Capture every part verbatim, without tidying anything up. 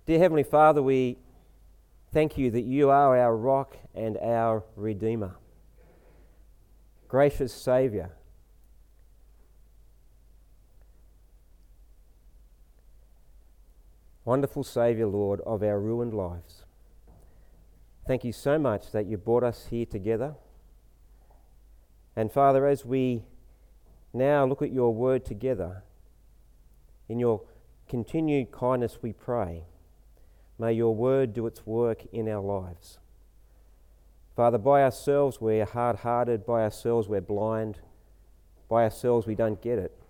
Dear Heavenly Father, we thank you that you are our rock and our Redeemer. Gracious Saviour, wonderful Saviour, Lord, of our ruined lives. Thank you so much that you brought us here together. And Father, as we now look at your word together, in your continued kindness we pray, may your word do its work in our lives. Father, by ourselves we're hard-hearted, by ourselves we're blind, by ourselves we don't get it.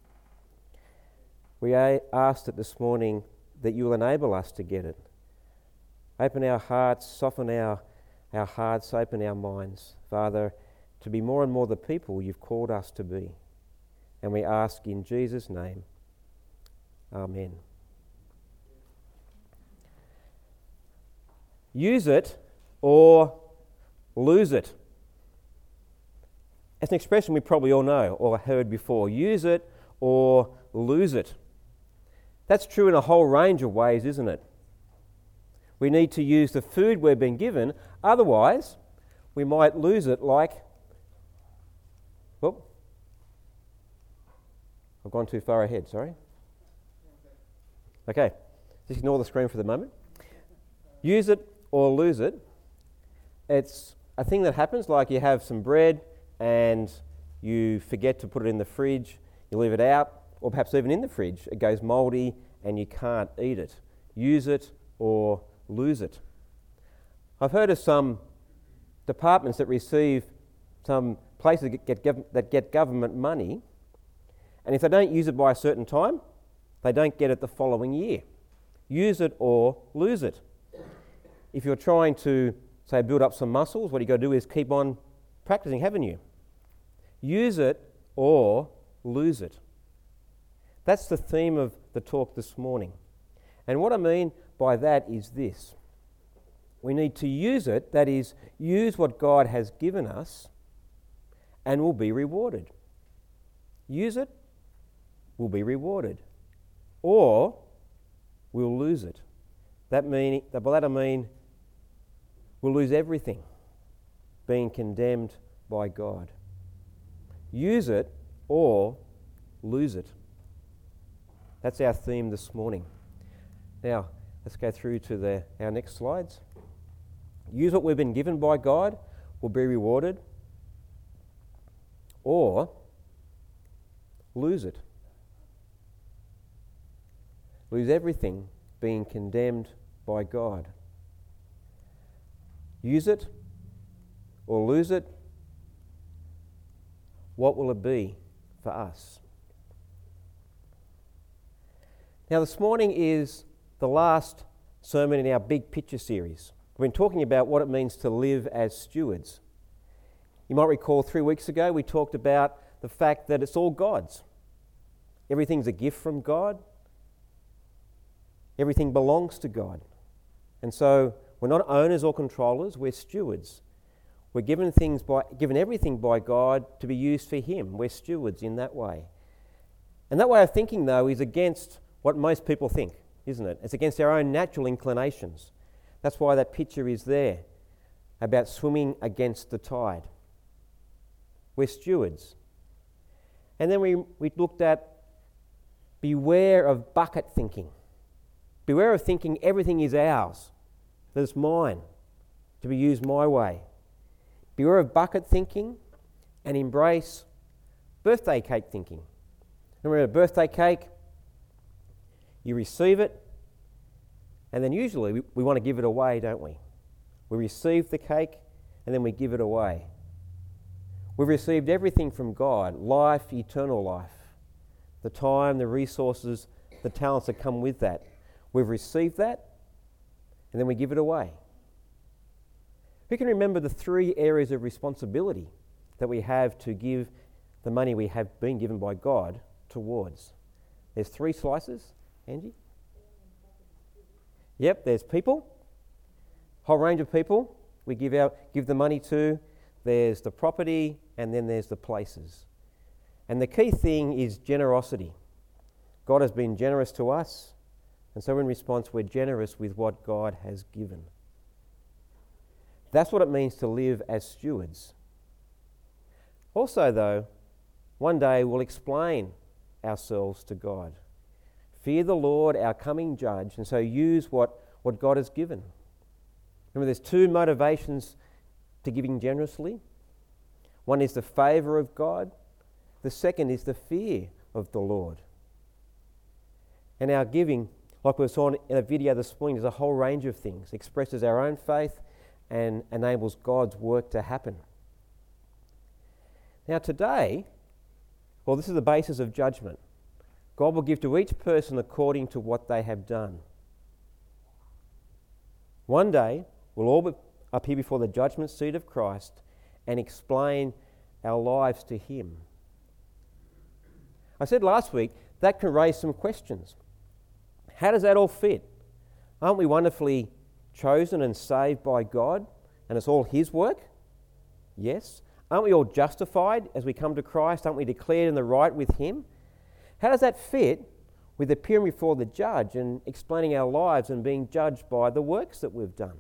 We ask that this morning that you will enable us to get it. Open our hearts, soften our, our hearts, open our minds, Father, to be more and more the people you've called us to be. And we ask in Jesus' name, Amen. Use it or lose it. It's an expression we probably all know or heard before. Use it or lose it. That's true in a whole range of ways, isn't it? We need to use the food we've been given, otherwise we might lose it like... Whoop. I've gone too far ahead, sorry. Okay, just ignore the screen for the moment. Use it or lose it. It's a thing that happens, like you have some bread and you forget to put it in the fridge, you leave it out, or perhaps even in the fridge, it goes mouldy and you can't eat it. Use it or lose it. I've heard of some departments that receive some places that get, gov- that get government money, and if they don't use it by a certain time, they don't get it the following year. Use it or lose it. If you're trying to, say, build up some muscles, what you've got to do is keep on practicing, haven't you? Use it or lose it. That's the theme of the talk this morning. And what I mean by that is this. We need to use it, that is, use what God has given us, and we'll be rewarded. Use it, we'll be rewarded. Or we'll lose it. That mean, by that I mean we'll lose everything, being condemned by God. Use it or lose it. That's our theme this morning. Now, let's go through to the, our next slides. Use what we've been given by God, we'll be rewarded. Or lose it. Lose everything, being condemned by God. Use it or lose it. What will it be for us? Now, this morning is the last sermon in our Big Picture series. We've been talking about what it means to live as stewards. You might recall three weeks ago we talked about the fact that it's all God's. Everything's a gift from God. Everything belongs to God. And so we're not owners or controllers, we're stewards. We're given things by given everything by God to be used for Him. We're stewards in that way. And that way of thinking, though, is against what most people think, isn't it? It's against our own natural inclinations. That's why that picture is there about swimming against the tide. We're stewards. And then we, we looked at beware of bucket thinking. Beware of thinking everything is ours, that it's mine, to be used my way. Beware of bucket thinking and embrace birthday cake thinking. Remember a birthday cake? You receive it, and then usually we, we want to give it away, don't we? We receive the cake and then we give it away. We've received everything from God, life, eternal life, the time, the resources, the talents that come with that. We've received that and then we give it away. Who can remember the three areas of responsibility that we have to give the money we have been given by God towards? There's three slices, Angie? Yep, there's people, whole range of people we give out, give the money to. There's the property, and then there's the places. And the key thing is generosity. God has been generous to us, And so in response, we're generous with what God has given. That's what it means to live as stewards. Also, though, one day we'll explain ourselves to God. Fear the Lord, our coming judge, and so use what, what God has given. Remember, there's two motivations to giving generously. One is the favour of God. The second is the fear of the Lord. And our giving, like we saw in a video this morning, is a whole range of things. It expresses our own faith and enables God's work to happen. Now today, well, this is the basis of judgment. God will give to each person according to what they have done. One day, we'll all appear before the judgment seat of Christ and explain our lives to Him. I said last week, that can raise some questions. How does that all fit? Aren't we wonderfully chosen and saved by God, and it's all His work? Yes. Aren't we all justified as we come to Christ? Aren't we declared in the right with Him? How does that fit with appearing before the judge and explaining our lives and being judged by the works that we've done?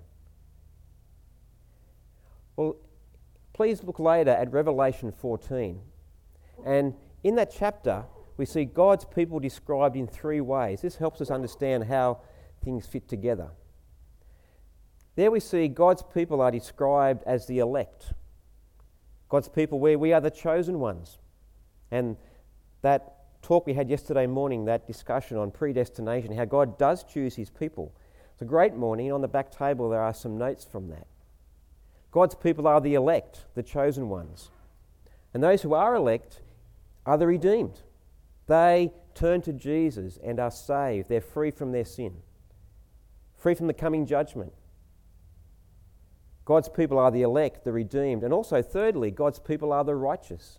Well, please look later at Revelation fourteen. And in that chapter, we see God's people described in three ways. This helps us understand how things fit together. There we see God's people are described as the elect. God's people, where we are the chosen ones. And that talk we had yesterday morning, that discussion on predestination, how God does choose His people. It's a great morning. On the back table there are some notes from that. God's people are the elect, the chosen ones. And those who are elect are the redeemed. They turn to Jesus and are saved. They're free from their sin, free from the coming judgment. God's people are the elect, the redeemed. And also, thirdly, God's people are the righteous.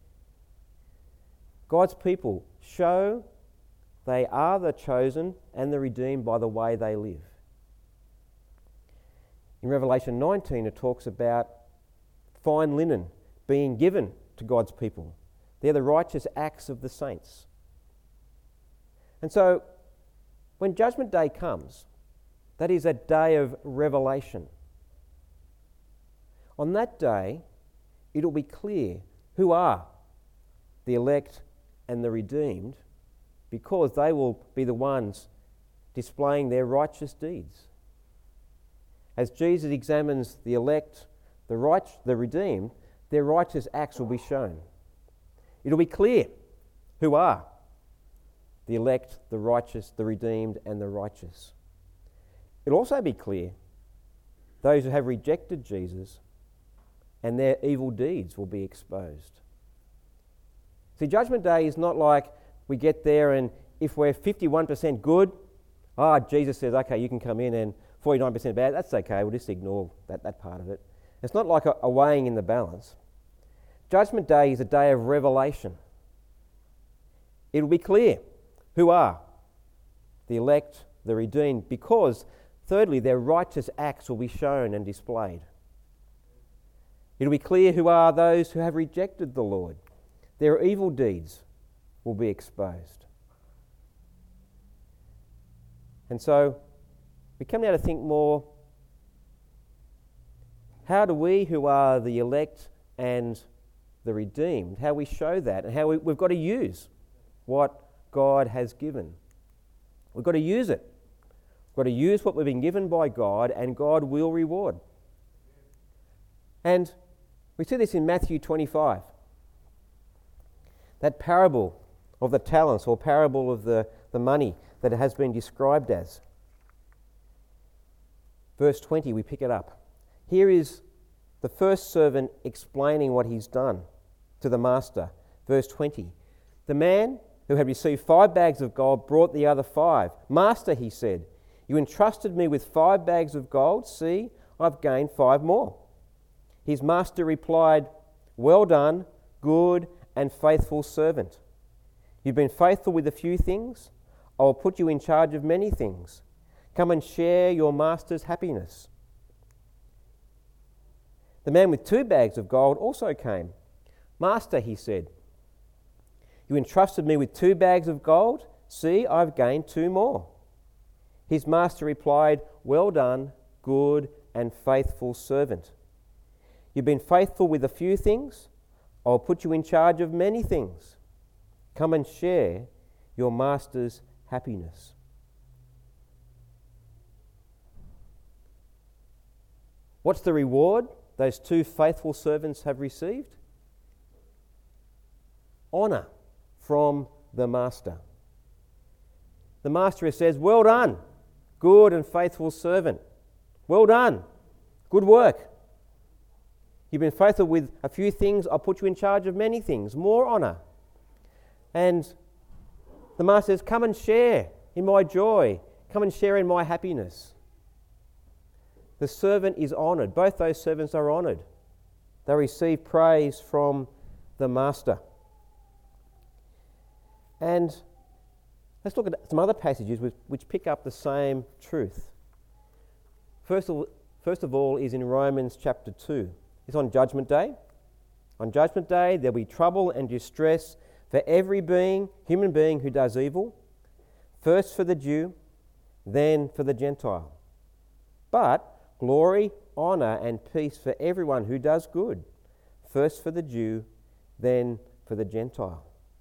God's people show they are the chosen and the redeemed by the way they live. In Revelation nineteen, it talks about fine linen being given to God's people. They're the righteous acts of the saints. And so, when Judgment Day comes, that is a day of revelation. On that day, it'll be clear who are the elect and the redeemed, because they will be the ones displaying their righteous deeds. As Jesus examines the elect, the right, the redeemed, their righteous acts will be shown. It'll be clear who are the elect, the righteous, the redeemed, and the righteous. It'll also be clear those who have rejected Jesus, and their evil deeds will be exposed. See, Judgment Day is not like we get there and if we're fifty-one percent good, ah, oh, Jesus says, okay, you can come in, and forty-nine percent bad, that's okay, we'll just ignore that, that part of it. It's not like a, a weighing in the balance. Judgment Day is a day of revelation. It'll be clear who are the elect, the redeemed, because, thirdly, their righteous acts will be shown and displayed. It'll be clear who are those who have rejected the Lord. Their evil deeds will be exposed. And so, we come now to think more, how do we who are the elect and the redeemed, how we show that, and how we, we've got to use what God has given. We've got to use it. We've got to use what we've been given by God, and God will reward. And we see this in Matthew twenty-five. That parable of the talents, or parable of the, the money that it has been described as. Verse twenty, we pick it up. Here is the first servant explaining what he's done to the master. Verse twenty, the man who had received five bags of gold brought the other five. Master, he said, you entrusted me with five bags of gold. See, I've gained five more. His master replied, well done, good and faithful servant. You've been faithful with a few things. I will put you in charge of many things. Come and share your master's happiness. The man with two bags of gold also came. Master, he said, you entrusted me with two bags of gold. See, I've gained two more. His master replied, "Well done, good and faithful servant. You've been faithful with a few things. I'll put you in charge of many things. Come and share your master's happiness." What's the reward those two faithful servants have received? Honour from the master. The master says, "Well done, good and faithful servant. Well done, good work. You've been faithful with a few things, I'll put you in charge of many things, more honour." And the master says, "Come and share in my joy. Come and share in my happiness." The servant is honoured. Both those servants are honoured. They receive praise from the master. And let's look at some other passages which, which pick up the same truth. First of, first of all is in Romans chapter two. It's on Judgment Day. On Judgment Day there'll be trouble and distress for every being, human being who does evil, first for the Jew, then for the Gentile. But glory, honour and peace for everyone who does good, first for the Jew, then for the Gentile.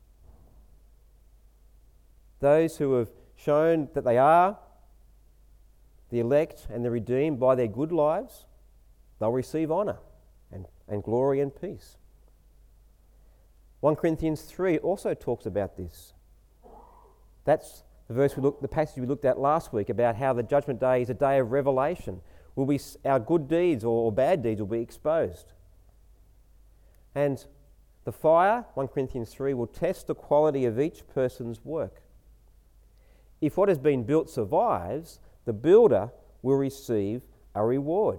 Those who have shown that they are the elect and the redeemed by their good lives, they'll receive honour and, and glory and peace. First Corinthians three also talks about this. That's the verse we looked, the passage we looked at last week about how the judgment day is a day of revelation. Will be our good deeds or, or bad deeds will be exposed. And the fire, First Corinthians three, will test the quality of each person's work. If what has been built survives, the builder will receive a reward.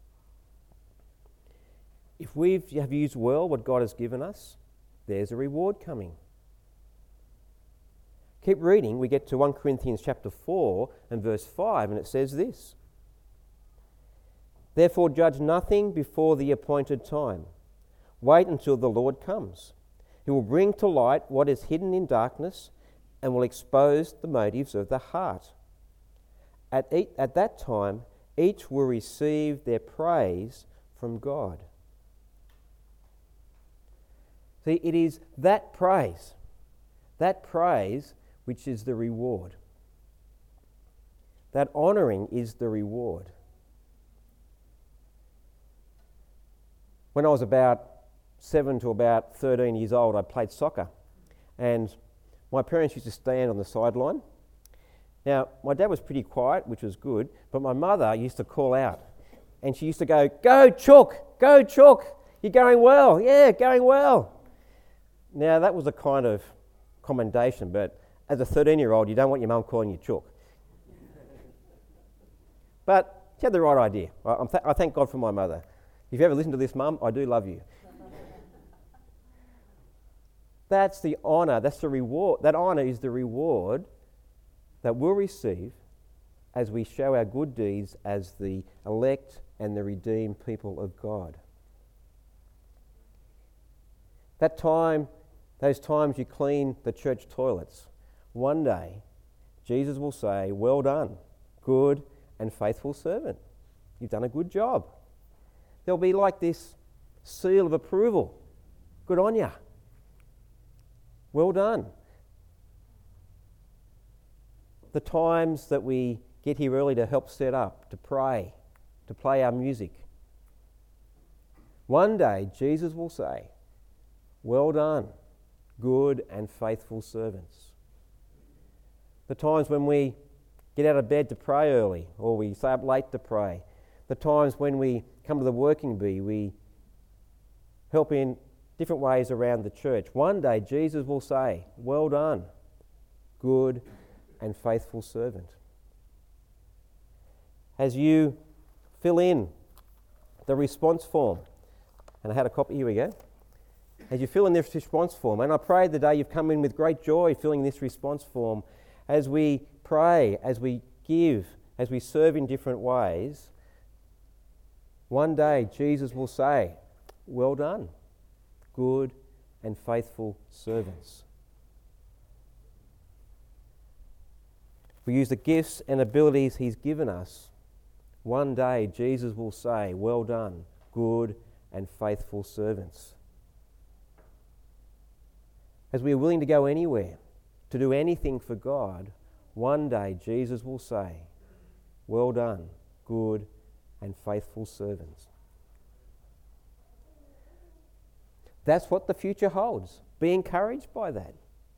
If we have used well what God has given us, there's a reward coming. Keep reading, we get to First Corinthians chapter four and verse five, and it says this: "Therefore judge nothing before the appointed time. Wait until the Lord comes. He will bring to light what is hidden in darkness and will expose the motives of the heart. At, e- at that time, each will receive their praise from God." See, it is that praise, that praise which is the reward. That honouring is the reward. When I was about seven to about thirteen years old, I played soccer, and my parents used to stand on the sideline. Now, my dad was pretty quiet, which was good, but my mother used to call out, and she used to go, "Go Chook, go Chook, you're going well, yeah, going well." Now, that was a kind of commendation, but as a thirteen-year-old, you don't want your mum calling you Chook. But she had the right idea. I, I'm th- I thank God for my mother. If you ever listen to this, Mum, I do love you. That's the honour, that's the reward. That honour is the reward that we'll receive as we show our good deeds as the elect and the redeemed people of God. That time, those times you clean the church toilets, one day Jesus will say, "Well done, good and faithful servant. You've done a good job." There'll be like this seal of approval. Good on ya. Well done. The times that we get here early to help set up, to pray, to play our music. One day Jesus will say, "Well done, good and faithful servants." The times when we get out of bed to pray early, or we stay up late to pray. The times when we come to the working bee, we help in different ways around the church. One day Jesus will say, "Well done, good and faithful servant." As you fill in the response form, and I had a copy, here we go. As you fill in this response form, and I pray the day you've come in with great joy filling this response form, as we pray, as we give, as we serve in different ways, one day Jesus will say, "Well done, good and faithful servants." we use the gifts and abilities he's given us, one day Jesus will say, "Well done, good and faithful servants." As we are willing to go anywhere, to do anything for God, one day Jesus will say, "Well done, good and faithful servants." That's what the future holds. Be encouraged by that.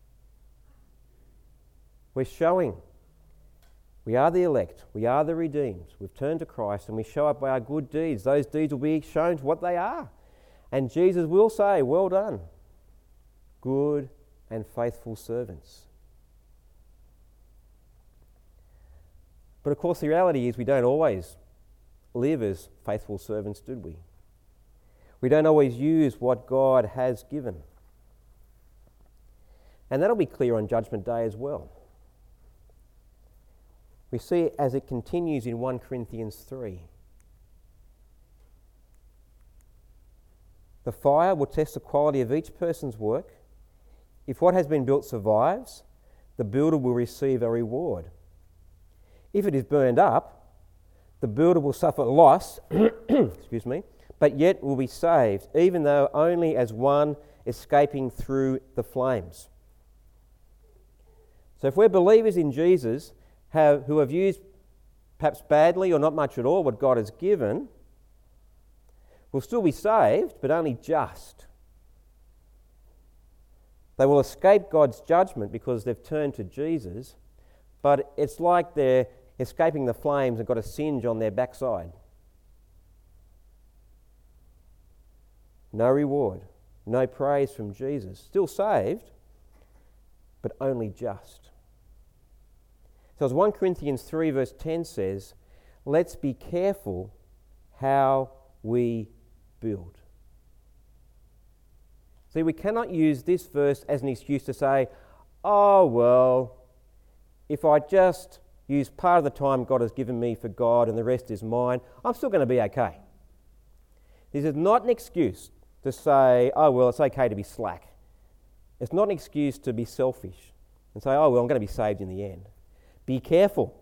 We're showing we are the elect, we are the redeemed. We've turned to Christ and we show up by our good deeds. Those deeds will be shown to what they are. And Jesus will say, "Well done, good and faithful servants." But of course the reality is we don't always live as faithful servants, do we? We don't always use what God has given. And that'll be clear on Judgment Day as well. We see it as it continues in First Corinthians three. The fire will test the quality of each person's work. If what has been built survives, the builder will receive a reward. If it is burned up, the builder will suffer loss, excuse me, but yet will be saved, even though only as one escaping through the flames. So if we're believers in Jesus have, who have used perhaps badly or not much at all what God has given, we'll still be saved, but only just. They will escape God's judgment because they've turned to Jesus, but it's like they're escaping the flames and got a singe on their backside. No reward, no praise from Jesus. Still saved, but only just. So as First Corinthians three verse ten says, let's be careful how we build. See, we cannot use this verse as an excuse to say, oh, well, if I just use part of the time God has given me for God and the rest is mine, I'm still going to be okay. This is not an excuse to say, oh, well, it's okay to be slack. It's not an excuse to be selfish and say, oh, well, I'm going to be saved in the end. Be careful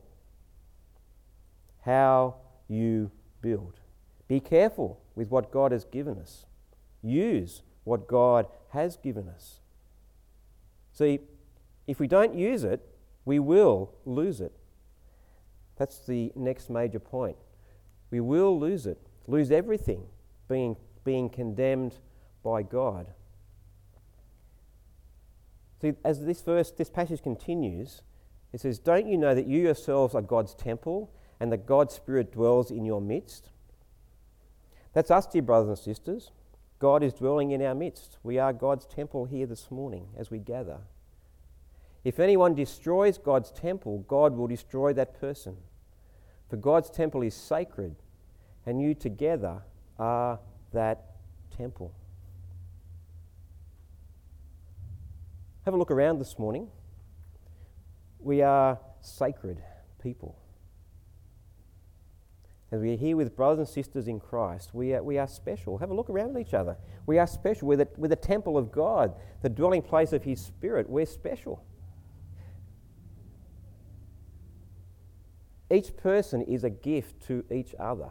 how you build. Be careful with what God has given us. Use what God has given us. See, if we don't use it, we will lose it. That's the next major point. We will lose it, lose everything, being, being condemned by God. See, as this verse, this passage continues, it says, don't you know that you yourselves are God's temple and that God's Spirit dwells in your midst? That's us, dear brothers and sisters. God is dwelling in our midst. We are God's temple here this morning as we gather. If anyone destroys God's temple, God will destroy that person. For God's temple is sacred, and you together are that temple. Have a look around this morning. We are sacred people. As we are here with brothers and sisters in Christ, we are, we are special. Have a look around at each other. We are special. We're the, we're the temple of God, the dwelling place of His Spirit. We're special. Each person is a gift to each other.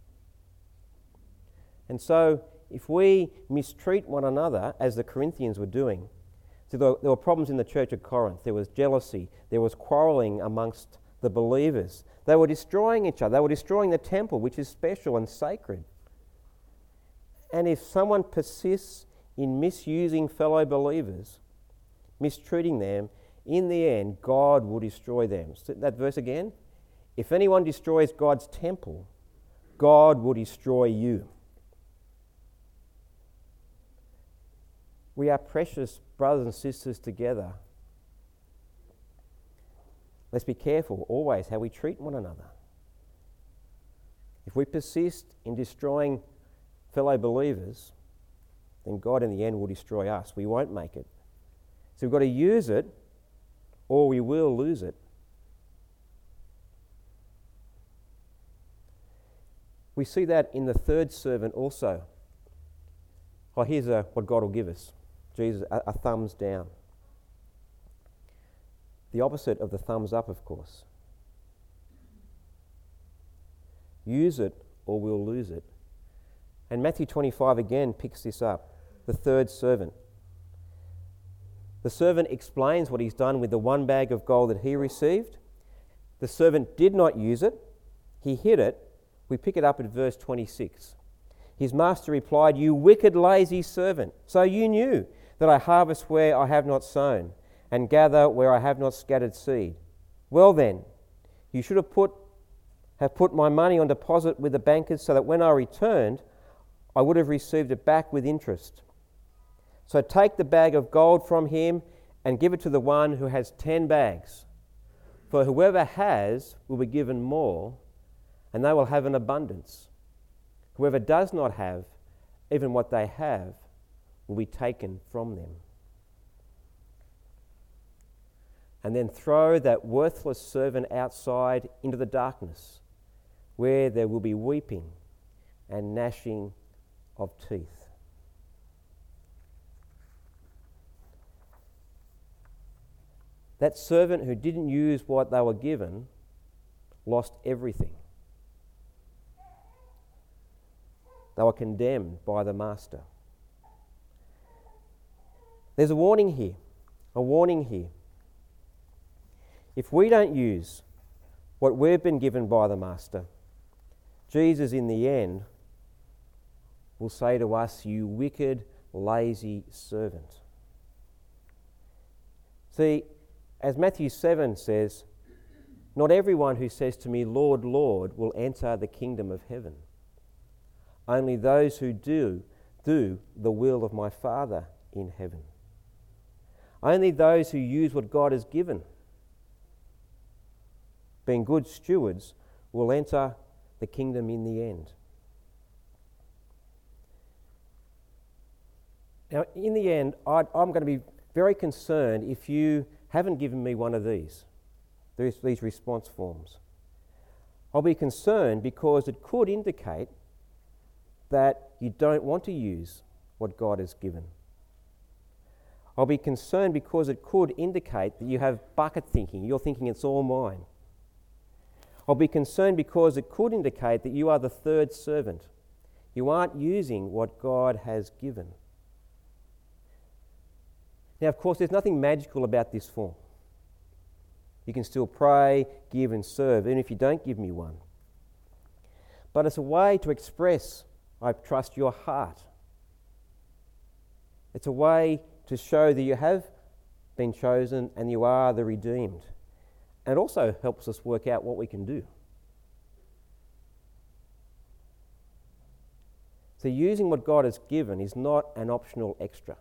And so, if we mistreat one another, as the Corinthians were doing, so there, there were problems in the church of Corinth. There was jealousy. There was quarrelling amongst the believers. They were destroying each other. They were destroying the temple, which is special and sacred. And if someone persists in misusing fellow believers, mistreating them, in the end, God will destroy them. So that verse again. If anyone destroys God's temple, God will destroy you. We are precious brothers and sisters together. Let's be careful always how we treat one another. If we persist in destroying fellow believers, then God in the end will destroy us. We won't make it. So we've got to use it or we will lose it. We see that in the third servant also. Oh, here's a, what God will give us. Jesus, a, a thumbs down. The opposite of the thumbs up, of course. Use it or we'll lose it. And Matthew twenty-five again picks this up. The third servant. The servant explains what he's done with the one bag of gold that he received. The servant did not use it. He hid it. We pick it up at verse twenty-six. His master replied, "You wicked, lazy servant. So you knew that I harvest where I have not sown and gather where I have not scattered seed. Well then, you should have put, have put my money on deposit with the bankers so that when I returned, I would have received it back with interest. So take the bag of gold from him and give it to the one who has ten bags. For whoever has will be given more, and they will have an abundance. Whoever does not have, even what they have, will be taken from them. And then throw that worthless servant outside into the darkness, where there will be weeping and gnashing of teeth." That servant who didn't use what they were given lost everything. They were condemned by the master. There's a warning here, a warning here. If we don't use what we've been given by the master, Jesus in the end will say to us, "You wicked, lazy servant." See, as Matthew seven says, "Not everyone who says to me, 'Lord, Lord,' will enter the kingdom of heaven. Only those who do, do the will of my Father in heaven." Only those who use what God has given, being good stewards, will enter the kingdom in the end. Now, in the end, I'd, I'm going to be very concerned if you haven't given me one of these, these, these response forms. I'll be concerned because it could indicate that you don't want to use what God has given. I'll be concerned because it could indicate that you have bucket thinking. You're thinking it's all mine. I'll be concerned because it could indicate that you are the third servant. You aren't using what God has given. Now, of course, there's nothing magical about this form. You can still pray, give and serve, even if you don't give me one. But it's a way to express, "I trust your heart." It's a way to show that you have been chosen and you are the redeemed. And it also helps us work out what we can do. So using what God has given is not an optional extra.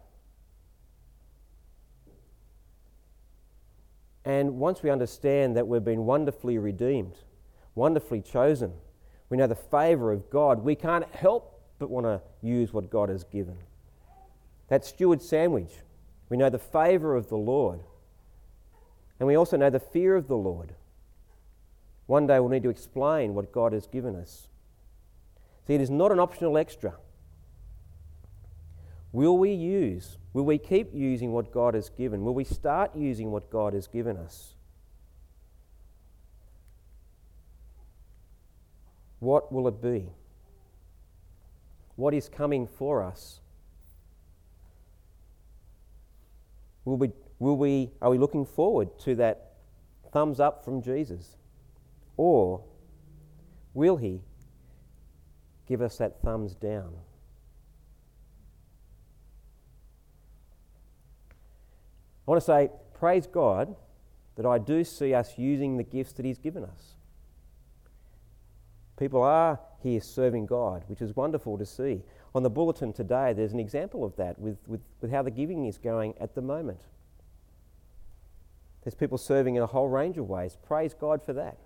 And once we understand that we've been wonderfully redeemed, wonderfully chosen, we know the favour of God, we can't help but want to use what God has given. That steward sandwich, we know the favour of the Lord. And we also know the fear of the Lord. One day we'll need to explain what God has given us. See, it is not an optional extra. Will we use, will we keep using what God has given? Will we start using what God has given us? What will it be? What is coming for us? Will we, will we, are we looking forward to that thumbs up from Jesus? Or will he give us that thumbs down? I want to say, praise God that I do see us using the gifts that he's given us. People are here serving God, which is wonderful to see. On the bulletin today, there's an example of that with, with, with how the giving is going at the moment. There's people serving in a whole range of ways. Praise God for that.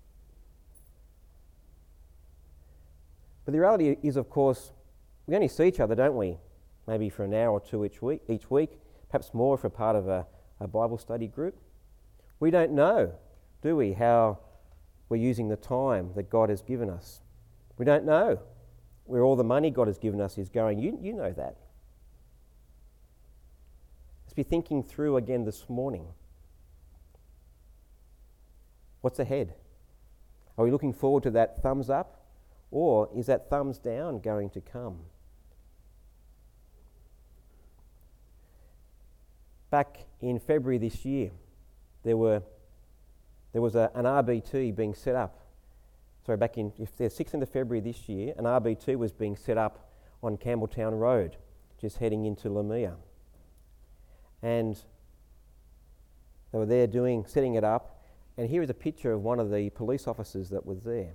But the reality is, of course, we only see each other, don't we? Maybe for an hour or two each week, each week, perhaps more if we're part of a, a Bible study group. We don't know, do we, how we're using the time that God has given us. We don't know where all the money God has given us is going. You, you know that. Let's be thinking through again this morning. What's ahead? Are we looking forward to that thumbs up? Or is that thumbs down going to come? Back in February this year, there were there was a, an R B T being set up. Sorry, back in if the sixteenth of February this year, an R B T was being set up on Campbelltown Road, just heading into Lamia. And they were there doing, setting it up, and here is a picture of one of the police officers that was there.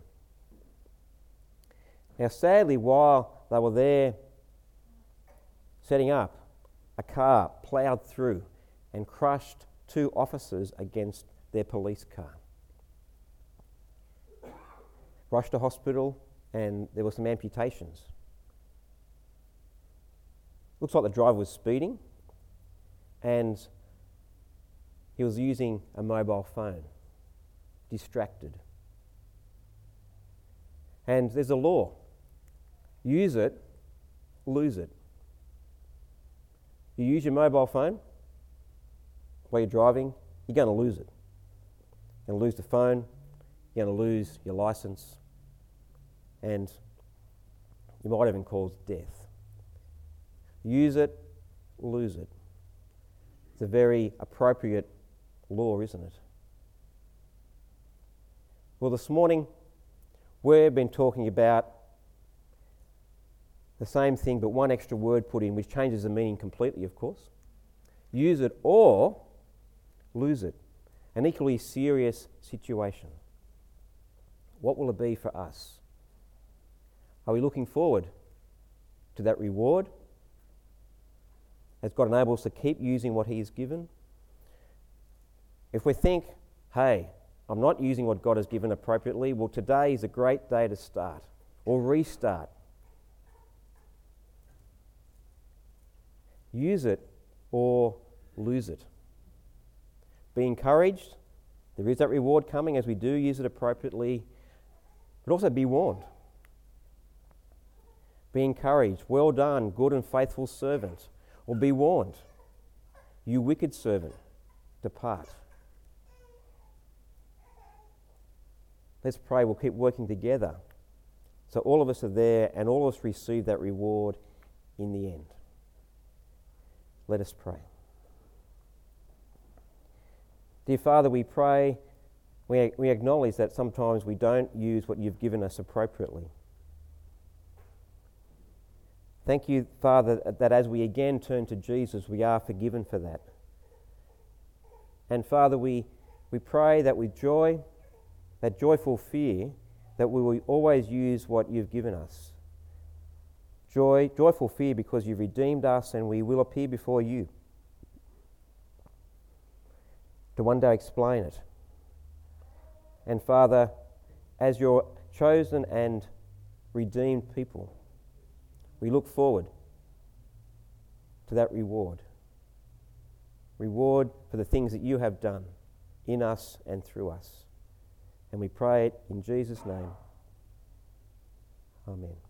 Now, sadly, while they were there setting up, a car ploughed through and crushed two officers against their police car. Rushed to hospital, and there were some amputations. Looks like the driver was speeding, and he was using a mobile phone, distracted. And there's a law. Use it, lose it. You use your mobile phone while you're driving, you're going to lose it. You're going to lose the phone, you're going to lose your license, and you might even cause death. Use it, lose it. It's a very appropriate law, isn't it? Well, this morning we've been talking about the same thing, but one extra word put in, which changes the meaning completely, of course. Use it or lose it. An equally serious situation. What will it be for us? Are we looking forward to that reward? Has God enabled us to keep using what He has given? If we think, hey, I'm not using what God has given appropriately, well, today is a great day to start or restart. Use it or lose it. Be encouraged. There is that reward coming as we do use it appropriately, but also be warned. Be encouraged. Well done, good and faithful servant. Or be warned. You wicked servant, depart. Let's pray we'll keep working together so all of us are there and all of us receive that reward in the end. Let us pray. Dear Father, we pray, we, we acknowledge that sometimes we don't use what you've given us appropriately. Thank you, Father, that as we again turn to Jesus, we are forgiven for that. And Father, we, we pray that with joy, that joyful fear, that we will always use what you've given us. Joy, joyful fear because you've redeemed us and we will appear before you to one day explain it. And Father, as your chosen and redeemed people, we look forward to that reward. Reward for the things that you have done in us and through us. And we pray it in Jesus' name. Amen.